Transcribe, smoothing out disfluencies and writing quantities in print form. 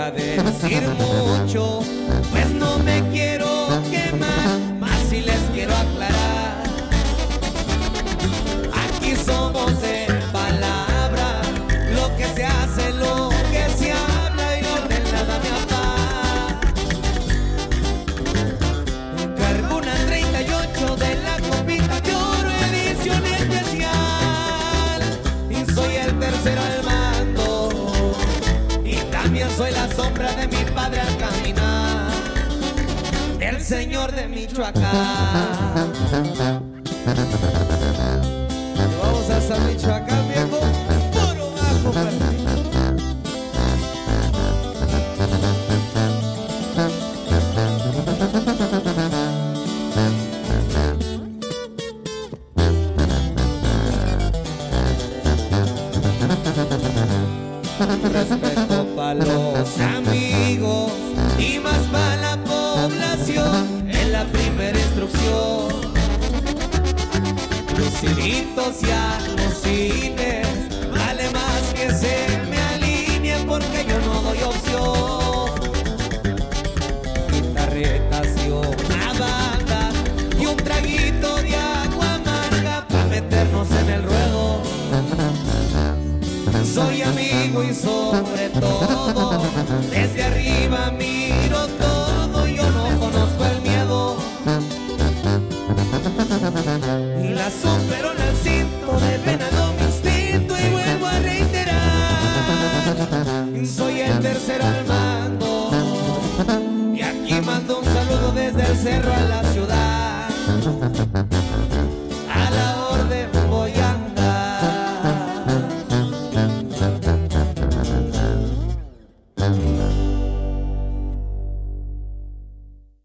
a decir mucho, pues no me quiero quemar, más si les quiero aclarar. Aquí somos de palabra, lo que se hace, lo que se habla y no de nada me apaga. Encargo una 38 de la copita de oro, edición especial, y soy el tercero al mando, y también soy la sombra de mi padre al caminar, el señor de Michoacán. Vamos hasta Michoacán, viejo, puro bajo perfil. Respeto para los amigos y más para la población, en la primera instrucción. Luciditos y alucines, vale más que se me alineen porque yo no doy opción. Guitarretas y una banda y un traguito de agua amarga para meternos en el ruedo. Soy amigo y sobre todo, desde arriba miro todo, yo no conozco el miedo. Y la supero en el cinto de venado mi instinto y vuelvo a reiterar, soy el tercero al mando, y aquí mando un saludo desde el cerro a la ciudad.